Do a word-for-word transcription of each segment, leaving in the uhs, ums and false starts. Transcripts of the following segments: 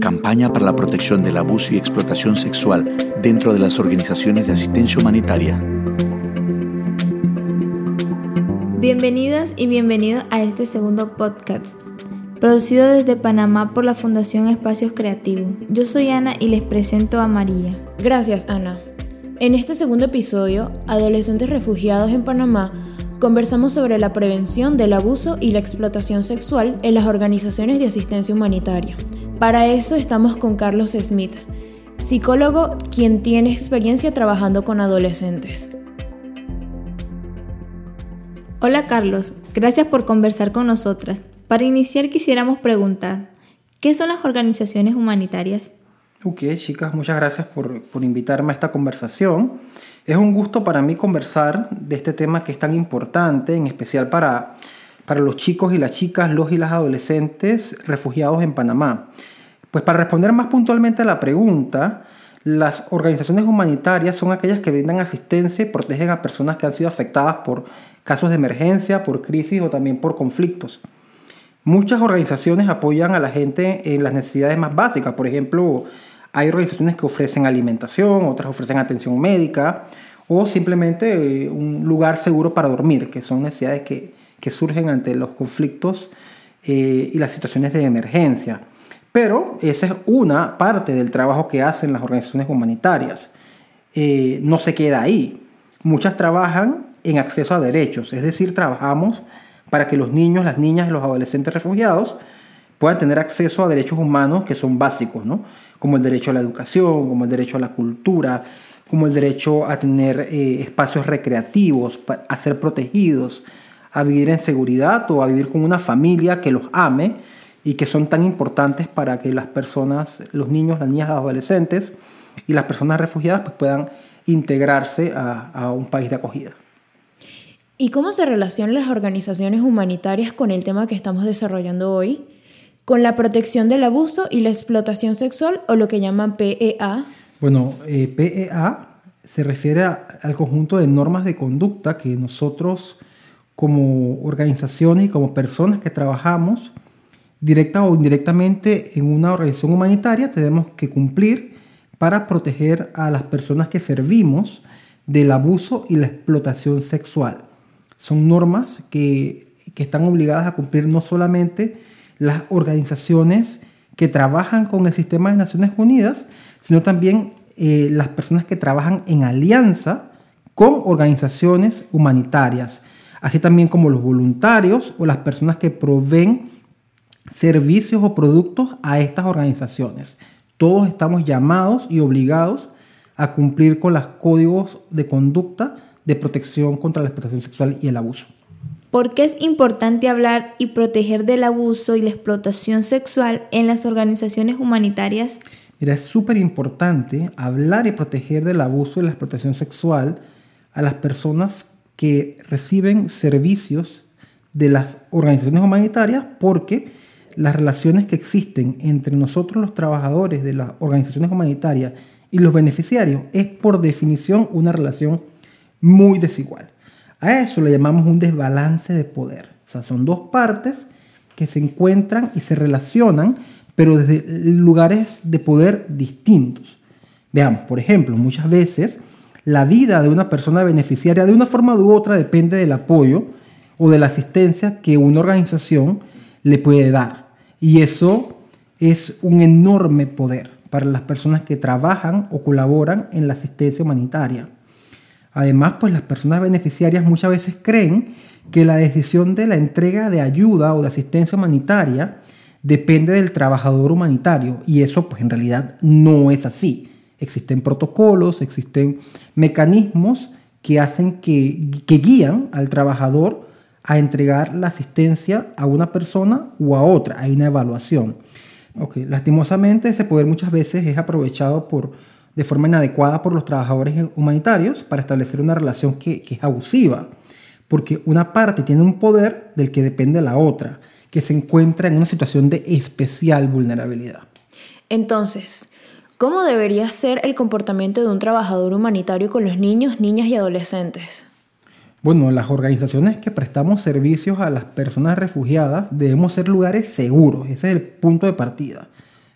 Campaña para la protección del abuso y explotación sexual dentro de las organizaciones de asistencia humanitaria. Bienvenidas y bienvenidos a este segundo podcast, producido desde Panamá por la Fundación Espacios Creativos. Yo soy Ana y les presento a María. Gracias, Ana. En este segundo episodio, Adolescentes Refugiados en Panamá, conversamos sobre la prevención del abuso y la explotación sexual en las organizaciones de asistencia humanitaria. Para eso estamos con Carlos Smith, psicólogo quien tiene experiencia trabajando con adolescentes. Hola Carlos, gracias por conversar con nosotras. Para iniciar quisiéramos preguntar, ¿qué son las organizaciones humanitarias? Ok, chicas, muchas gracias por, por invitarme a esta conversación. Es un gusto para mí conversar de este tema que es tan importante, en especial para, para los chicos y las chicas, los y las adolescentes refugiados en Panamá. Pues para responder más puntualmente a la pregunta, las organizaciones humanitarias son aquellas que brindan asistencia y protegen a personas que han sido afectadas por casos de emergencia, por crisis o también por conflictos. Muchas organizaciones apoyan a la gente en las necesidades más básicas. Por ejemplo, hay organizaciones que ofrecen alimentación, otras ofrecen atención médica o simplemente un lugar seguro para dormir, que son necesidades que, que surgen ante los conflictos eh, y las situaciones de emergencia. Pero esa es una parte del trabajo que hacen las organizaciones humanitarias. Eh, no se queda ahí. Muchas trabajan en acceso a derechos, es decir, trabajamos para que los niños, las niñas y los adolescentes refugiados puedan tener acceso a derechos humanos que son básicos, ¿no? Como el derecho a la educación, como el derecho a la cultura, como el derecho a tener eh, espacios recreativos, a ser protegidos, a vivir en seguridad o a vivir con una familia que los ame y que son tan importantes para que las personas, los niños, las niñas, los adolescentes y las personas refugiadas pues, puedan integrarse a, a un país de acogida. ¿Y cómo se relacionan las organizaciones humanitarias con el tema que estamos desarrollando hoy? ¿Con la protección del abuso y la explotación sexual o lo que llaman P E A? Bueno, eh, P E A se refiere a, al conjunto de normas de conducta que nosotros como organizaciones y como personas que trabajamos directa o indirectamente en una organización humanitaria tenemos que cumplir para proteger a las personas que servimos del abuso y la explotación sexual. Son normas que, que están obligadas a cumplir no solamente las organizaciones que trabajan con el sistema de Naciones Unidas, sino también eh, las personas que trabajan en alianza con organizaciones humanitarias, así también como los voluntarios o las personas que proveen servicios o productos a estas organizaciones. Todos estamos llamados y obligados a cumplir con los códigos de conducta de protección contra la explotación sexual y el abuso. ¿Por qué es importante hablar y proteger del abuso y la explotación sexual en las organizaciones humanitarias? Mira, es súper importante hablar y proteger del abuso y la explotación sexual a las personas que reciben servicios de las organizaciones humanitarias porque las relaciones que existen entre nosotros los trabajadores de las organizaciones humanitarias y los beneficiarios es por definición una relación muy desigual. A eso le llamamos un desbalance de poder. O sea, son dos partes que se encuentran y se relacionan, pero desde lugares de poder distintos. Veamos, por ejemplo, muchas veces la vida de una persona beneficiaria de una forma u otra depende del apoyo o de la asistencia que una organización le puede dar. Y eso es un enorme poder para las personas que trabajan o colaboran en la asistencia humanitaria. Además, pues las personas beneficiarias muchas veces creen que la decisión de la entrega de ayuda o de asistencia humanitaria depende del trabajador humanitario y eso pues en realidad no es así. Existen protocolos, existen mecanismos que hacen que, que guían al trabajador a entregar la asistencia a una persona o a otra. Hay una evaluación. Okay. Lastimosamente, ese poder muchas veces es aprovechado por, de forma inadecuada por los trabajadores humanitarios para establecer una relación que, que es abusiva, porque una parte tiene un poder del que depende la otra, que se encuentra en una situación de especial vulnerabilidad. Entonces, ¿cómo debería ser el comportamiento de un trabajador humanitario con los niños, niñas y adolescentes? Bueno, las organizaciones que prestamos servicios a las personas refugiadas debemos ser lugares seguros. Ese es el punto de partida.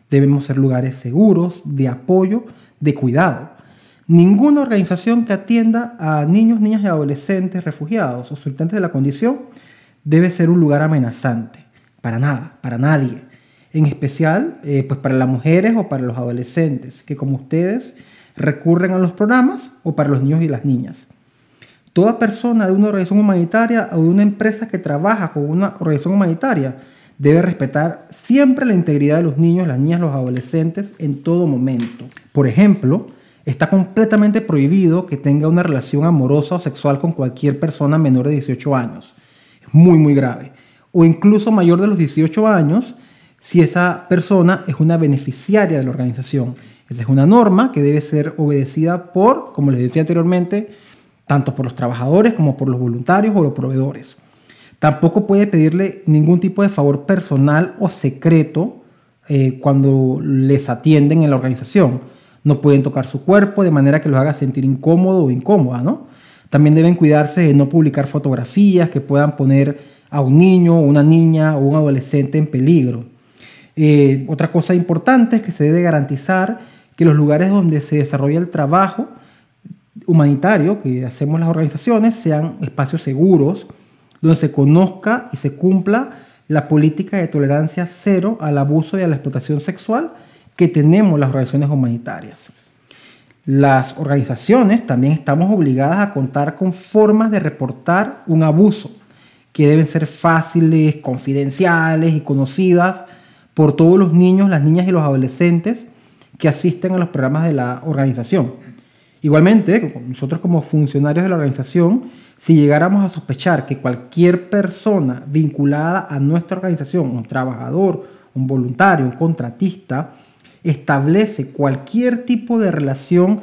Debemos ser lugares seguros, de apoyo, de cuidado. Ninguna organización que atienda a niños, niñas y adolescentes refugiados o solicitantes de la condición debe ser un lugar amenazante. Para nada, para nadie. En especial, eh, pues para las mujeres o para los adolescentes, que como ustedes recurren a los programas, o para los niños y las niñas. Toda persona de una organización humanitaria o de una empresa que trabaja con una organización humanitaria debe respetar siempre la integridad de los niños, las niñas, los adolescentes en todo momento. Por ejemplo, está completamente prohibido que tenga una relación amorosa o sexual con cualquier persona menor de dieciocho años. Es muy, muy grave. O incluso mayor de los dieciocho años si esa persona es una beneficiaria de la organización. Esa es una norma que debe ser obedecida por, como les decía anteriormente, tanto por los trabajadores como por los voluntarios o los proveedores. Tampoco puede pedirle ningún tipo de favor personal o secreto eh, cuando les atienden en la organización. No pueden tocar su cuerpo de manera que los haga sentir incómodo o incómoda, ¿no? También deben cuidarse de no publicar fotografías que puedan poner a un niño, una niña o un adolescente en peligro. Eh, otra cosa importante es que se debe garantizar que los lugares donde se desarrolla el trabajo humanitario que hacemos las organizaciones sean espacios seguros, donde se conozca y se cumpla la política de tolerancia cero al abuso y a la explotación sexual que tenemos las organizaciones humanitarias. Las organizaciones también estamos obligadas a contar con formas de reportar un abuso que deben ser fáciles, confidenciales y conocidas por todos los niños, las niñas y los adolescentes que asisten a los programas de la organización. Igualmente, nosotros como funcionarios de la organización, si llegáramos a sospechar que cualquier persona vinculada a nuestra organización, un trabajador, un voluntario, un contratista, establece cualquier tipo de relación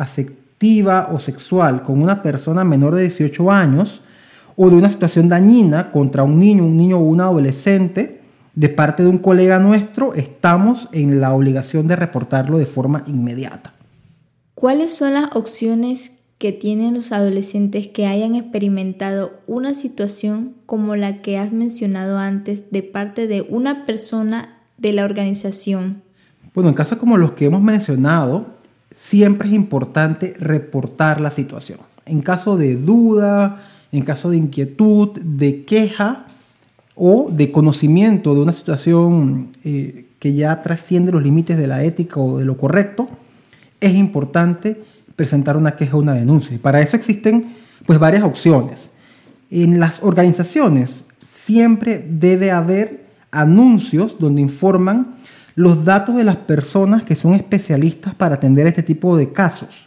afectiva o sexual con una persona menor de dieciocho años o de una situación dañina contra un niño, un niño o un adolescente de parte de un colega nuestro, estamos en la obligación de reportarlo de forma inmediata. ¿Cuáles son las opciones que tienen los adolescentes que hayan experimentado una situación como la que has mencionado antes de parte de una persona de la organización? Bueno, en casos como los que hemos mencionado, siempre es importante reportar la situación. En caso de duda, en caso de inquietud, de queja o de conocimiento de una situación eh, que ya trasciende los límites de la ética o de lo correcto, es importante presentar una queja o una denuncia. Y para eso existen pues, varias opciones. En las organizaciones siempre debe haber anuncios donde informan los datos de las personas que son especialistas para atender este tipo de casos,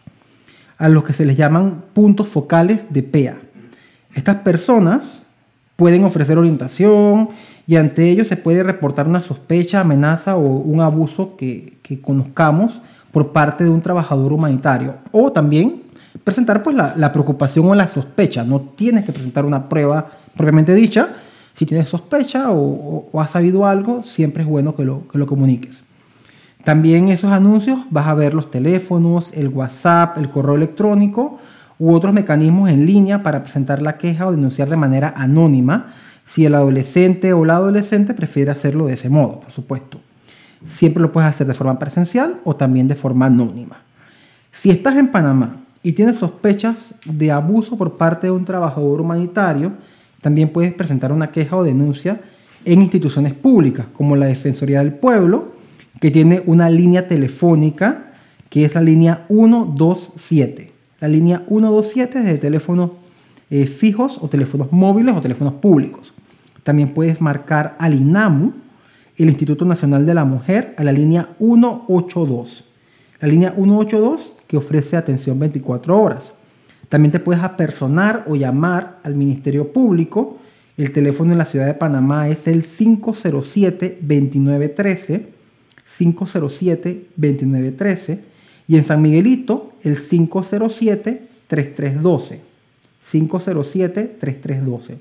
a los que se les llaman puntos focales de P E A. Estas personas pueden ofrecer orientación y ante ellos se puede reportar una sospecha, amenaza o un abuso que, que conozcamos por parte de un trabajador humanitario. O también presentar pues, la, la preocupación o la sospecha. No tienes que presentar una prueba propiamente dicha. Si tienes sospecha o, o, o has sabido algo, siempre es bueno que lo, que lo comuniques. También en esos anuncios vas a ver los teléfonos, el WhatsApp, el correo electrónico u otros mecanismos en línea para presentar la queja o denunciar de manera anónima si el adolescente o la adolescente prefiere hacerlo de ese modo, por supuesto. Siempre lo puedes hacer de forma presencial o también de forma anónima. Si estás en Panamá y tienes sospechas de abuso por parte de un trabajador humanitario, también puedes presentar una queja o denuncia en instituciones públicas como la Defensoría del Pueblo, que tiene una línea telefónica que es la línea ciento veintisiete. La línea ciento veintisiete es de teléfonos eh, fijos o teléfonos móviles o teléfonos públicos. También puedes marcar al INAMU, el Instituto Nacional de la Mujer, a la línea ciento ochenta y dos. La línea ciento ochenta y dos que ofrece atención veinticuatro horas. También te puedes apersonar o llamar al Ministerio Público. El teléfono en la ciudad de Panamá es el cinco cero siete, veintinueve trece, cinco cero siete, veintinueve trece, y en San Miguelito el cinco cero siete, treinta y tres doce, cinco cero siete, treinta y tres doce.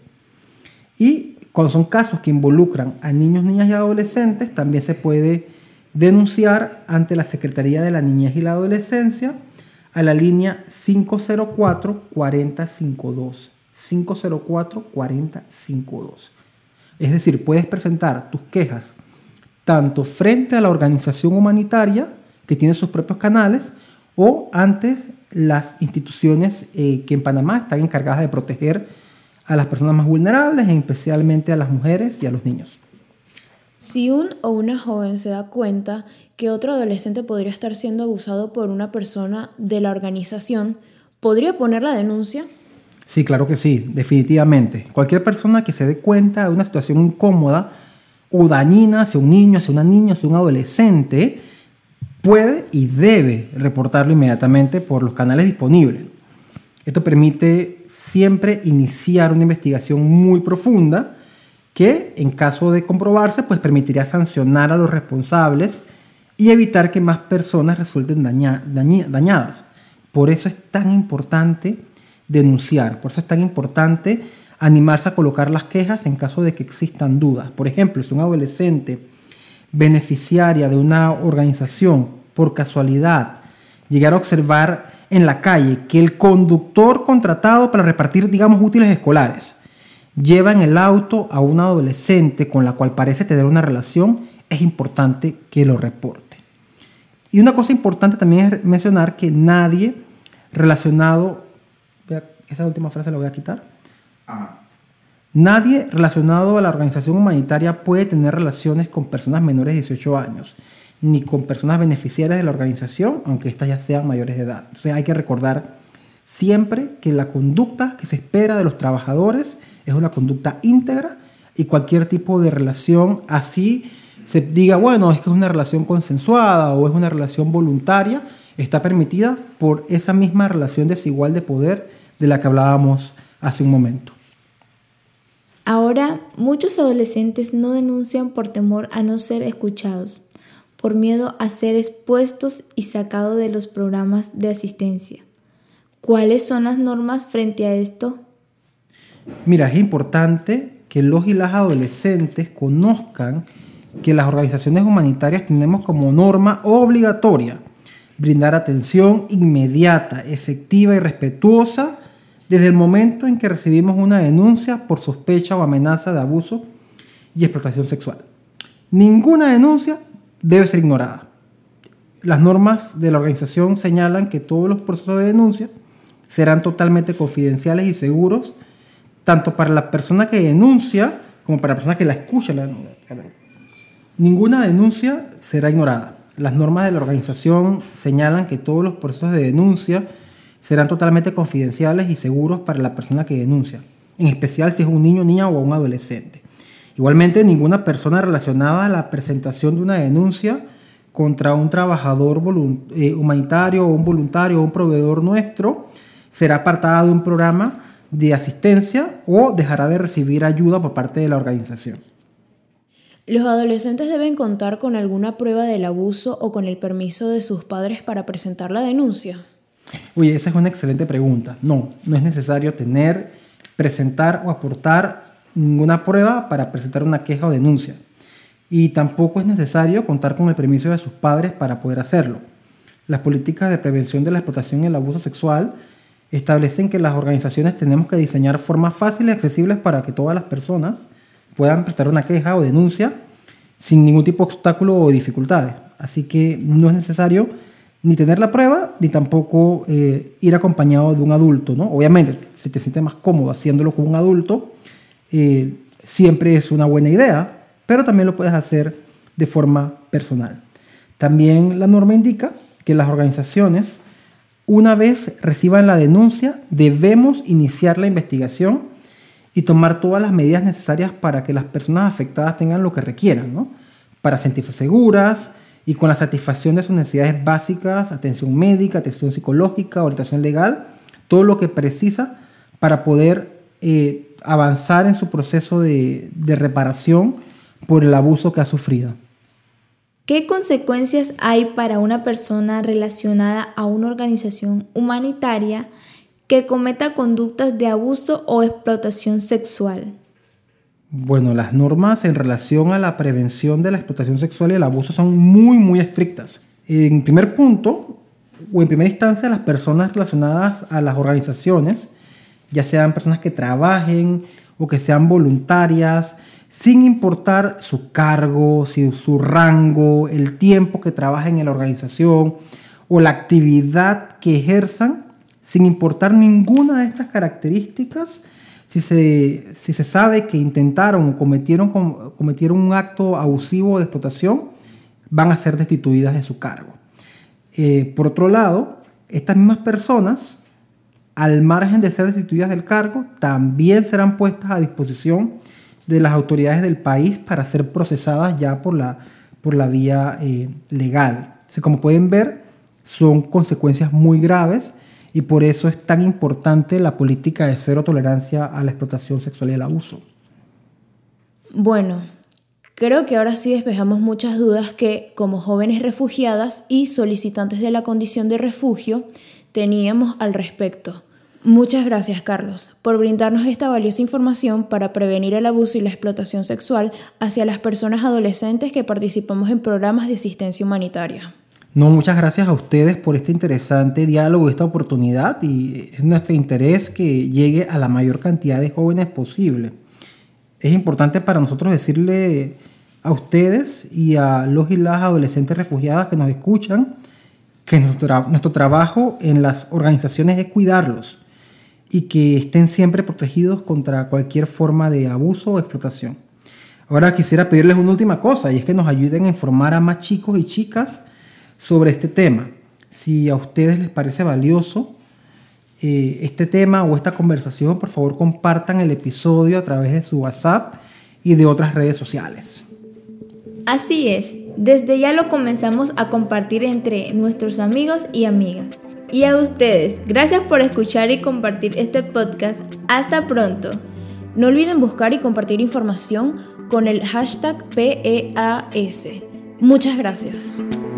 Y cuando son casos que involucran a niños, niñas y adolescentes, también se puede denunciar ante la Secretaría de la Niñez y la Adolescencia a la línea cinco cero cuatro, cuarenta cincuenta y dos, cinco cero cuatro, cuarenta cincuenta y dos. Es decir, puedes presentar tus quejas tanto frente a la organización humanitaria, que tiene sus propios canales, o ante las instituciones eh, que en Panamá están encargadas de proteger a las personas más vulnerables, especialmente a las mujeres y a los niños. Si un o una joven se da cuenta que otro adolescente podría estar siendo abusado por una persona de la organización, ¿podría poner la denuncia? Sí, claro que sí, definitivamente. Cualquier persona que se dé cuenta de una situación incómoda o dañina hacia un niño, hacia una niña, hacia un adolescente, puede y debe reportarlo inmediatamente por los canales disponibles. Esto permite siempre iniciar una investigación muy profunda que, en caso de comprobarse, pues permitiría sancionar a los responsables y evitar que más personas resulten daña, dañi, dañadas. Por eso es tan importante denunciar, por eso es tan importante animarse a colocar las quejas en caso de que existan dudas. Por ejemplo, si un adolescente beneficiaria de una organización por casualidad llegara a observar en la calle que el conductor contratado para repartir, digamos, útiles escolares lleva en el auto a una adolescente con la cual parece tener una relación, es importante que lo reporte. Y una cosa importante también es mencionar que nadie relacionado, esa última frase la voy a quitar, ah. nadie relacionado a la organización humanitaria puede tener relaciones con personas menores de dieciocho años, ni con personas beneficiarias de la organización, aunque éstas ya sean mayores de edad. Entonces hay que recordar siempre que la conducta que se espera de los trabajadores es una conducta íntegra y cualquier tipo de relación, así se diga, bueno, es que es una relación consensuada o es una relación voluntaria, está permitida por esa misma relación desigual de poder de la que hablábamos hace un momento. Ahora, muchos adolescentes no denuncian por temor a no ser escuchados, por miedo a ser expuestos y sacados de los programas de asistencia. ¿Cuáles son las normas frente a esto? Mira, es importante que los y las adolescentes conozcan que las organizaciones humanitarias tenemos como norma obligatoria brindar atención inmediata, efectiva y respetuosa desde el momento en que recibimos una denuncia por sospecha o amenaza de abuso y explotación sexual. Ninguna denuncia debe ser ignorada. Las normas de la organización señalan que todos los procesos de denuncia serán totalmente confidenciales y seguros, tanto para la persona que denuncia como para la persona que la escucha. Ninguna denuncia será ignorada. Las normas de la organización señalan que todos los procesos de denuncia serán totalmente confidenciales y seguros para la persona que denuncia, en especial si es un niño, niña o un adolescente. Igualmente, ninguna persona relacionada a la presentación de una denuncia contra un trabajador volunt- eh, humanitario o un voluntario o un proveedor nuestro será apartada de un programa de asistencia o dejará de recibir ayuda por parte de la organización. ¿Los adolescentes deben contar con alguna prueba del abuso o con el permiso de sus padres para presentar la denuncia? Oye, esa es una excelente pregunta. No, no es necesario tener, presentar o aportar ninguna prueba para presentar una queja o denuncia. Y tampoco es necesario contar con el permiso de sus padres para poder hacerlo. Las políticas de prevención de la explotación y el abuso sexual establecen que las organizaciones tenemos que diseñar formas fáciles y accesibles para que todas las personas puedan presentar una queja o denuncia sin ningún tipo de obstáculo o dificultades. Así que no es necesario ni tener la prueba, ni tampoco eh, ir acompañado de un adulto, ¿no? Obviamente, si te sientes más cómodo haciéndolo con un adulto, eh, siempre es una buena idea, pero también lo puedes hacer de forma personal. También la norma indica que las organizaciones, una vez reciban la denuncia, debemos iniciar la investigación y tomar todas las medidas necesarias para que las personas afectadas tengan lo que requieran, ¿no? Para sentirse seguras y con la satisfacción de sus necesidades básicas, atención médica, atención psicológica, orientación legal, todo lo que precisa para poder eh, avanzar en su proceso de, de reparación por el abuso que ha sufrido. ¿Qué consecuencias hay para una persona relacionada a una organización humanitaria que cometa conductas de abuso o explotación sexual? Bueno, las normas en relación a la prevención de la explotación sexual y el abuso son muy, muy estrictas. En primer punto, o en primera instancia, las personas relacionadas a las organizaciones, ya sean personas que trabajen o que sean voluntarias, sin importar su cargo, su rango, el tiempo que trabajen en la organización o la actividad que ejerzan, sin importar ninguna de estas características. Si se, si se sabe que intentaron o cometieron, cometieron un acto abusivo de explotación, van a ser destituidas de su cargo. Eh, por otro lado, estas mismas personas, al margen de ser destituidas del cargo, también serán puestas a disposición de las autoridades del país para ser procesadas ya por la, por la vía eh, legal. O sea, como pueden ver, son consecuencias muy graves y por eso es tan importante la política de cero tolerancia a la explotación sexual y el abuso. Bueno, creo que ahora sí despejamos muchas dudas que, como jóvenes refugiadas y solicitantes de la condición de refugio, teníamos al respecto. Muchas gracias, Carlos, por brindarnos esta valiosa información para prevenir el abuso y la explotación sexual hacia las personas adolescentes que participamos en programas de asistencia humanitaria. No, muchas gracias a ustedes por este interesante diálogo, esta oportunidad, y es nuestro interés que llegue a la mayor cantidad de jóvenes posible. Es importante para nosotros decirle a ustedes y a los y las adolescentes refugiadas que nos escuchan que nuestro, tra- nuestro trabajo en las organizaciones es cuidarlos y que estén siempre protegidos contra cualquier forma de abuso o explotación. Ahora quisiera pedirles una última cosa, y es que nos ayuden a informar a más chicos y chicas sobre este tema. Si a ustedes les parece valioso eh, este tema o esta conversación, por favor compartan el episodio a través de su WhatsApp y de otras redes sociales. Así es, desde ya lo comenzamos a compartir entre nuestros amigos y amigas. Y a ustedes, gracias por escuchar y compartir este podcast. Hasta pronto. No olviden buscar y compartir información con el hashtag P E A S. Muchas gracias.